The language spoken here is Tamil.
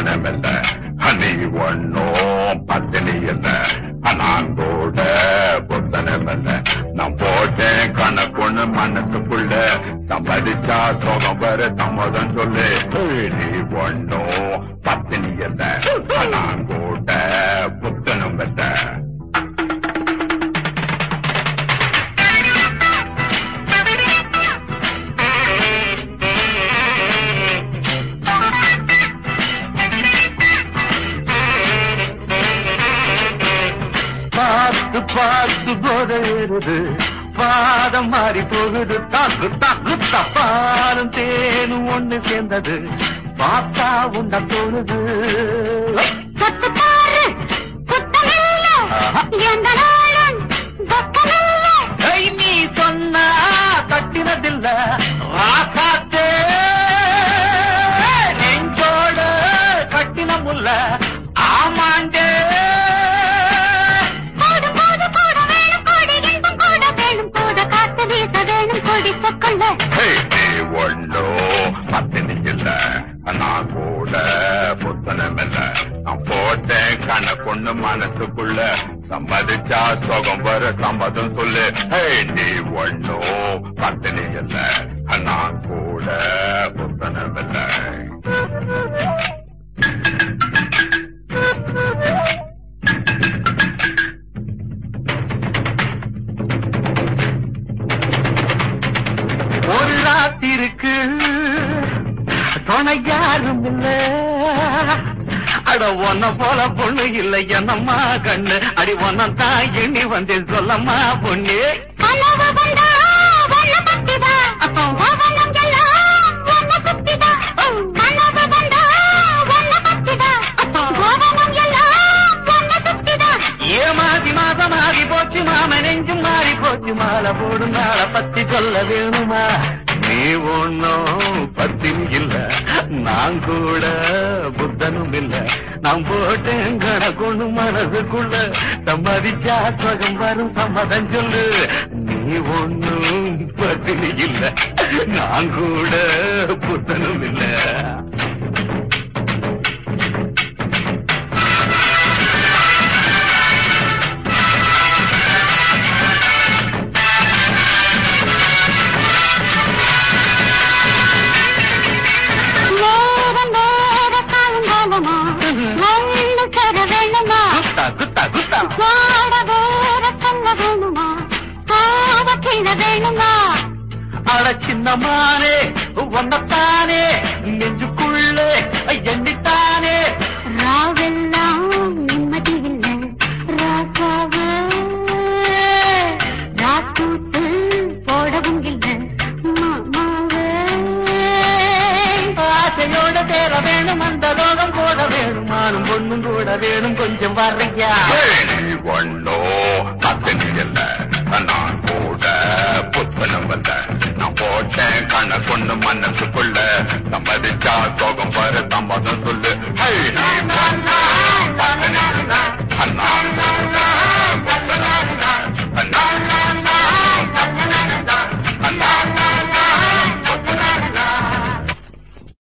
புத்தனமில்ல, நீ ஒன்னும் பத்தினி இல்ல, நான் கூட புத்தனமில்ல. நான் போட்டேன் கணக்குன்னு மனசுக்குள்ள, சம்பதிச்சா சோகம் வர சம்மதம் சொல்லு. நீ ஒன்னும் பத்தினி இல்ல, நான் கூட புத்தனமில்ல. பார்த்து பார்த்து போதேறுது, பாதம் மாறி போகுது, தாக்கு தாக்கு தப்பாலும் தேனும் ஒண்ணு சேர்ந்தது, பார்த்தா உண்ட தோணுது. நீ சொன்னா கட்டினதில்ல ராசாத்தே, நெஞ்சோட கட்டினமுல்ல ஆமாண்டே. ஒன்னோ பத்தினி இல்ல, நான் கூட புத்தனமில்ல. நான் போட்டேன் கணக்குன்னு மனசுக்குள்ள, சம்மதிச்சா சோகம் வர சம்மதம் சொல்லு. நீ ஒன்னோ பத்தினி இல்ல, நான் கூட புத்தனமில்ல. ஒரு ராத்திருக்கு துணை யாரும் இல்ல, அட ஒன்ன போல பொண்ணு இல்லை என்னம்மா கண்ணு, அடி ஒன்னம் தான் எண்ணி வந்து சொல்லம்மா பொண்ணு. ஏமாதி மாதமாகி போச்சு, மாம நெஞ்சும் மாறி போச்சு, மாலை போடும் நாளை பத்தி சொல்ல வேணுமா? நீ ஒன்னும் பத்தினி இல்ல, நான் கூட புத்தனும் இல்ல, நான் போட்டேன் கணக்கொண்டு மனசுக்குள்ள, சம்மதிச்சா சுகம் வரும் சம்மதம் சொல்லு. நீ ஒன்னும் பத்தினி இல்ல, நான் கூட புத்தனும் இல்ல. அட சின்னமானே ஒன்னத்தானே நெஞ்சுக்குள்ளே எண்ணித்தானே, ராவெல்லாம் நிம்மதி இல்லை ராசாவே, ராக்கூத்து போடவும் இல்லை மாமாவே. ஆசையோட தேர வேணும், அந்த லோகம் போட வேணும், மானும் பொண்ணும் கூட வேணும், கொஞ்சம் வர்றியா? நீ ஒன்னோ பத்தினி இல்ல, நான் கூட புத்தனமில்ல. நான் போட்டேன் கணக்குன்னு மனசுக்குள்ள, சம்மதிச்சா சோகம் வர சம்மதம்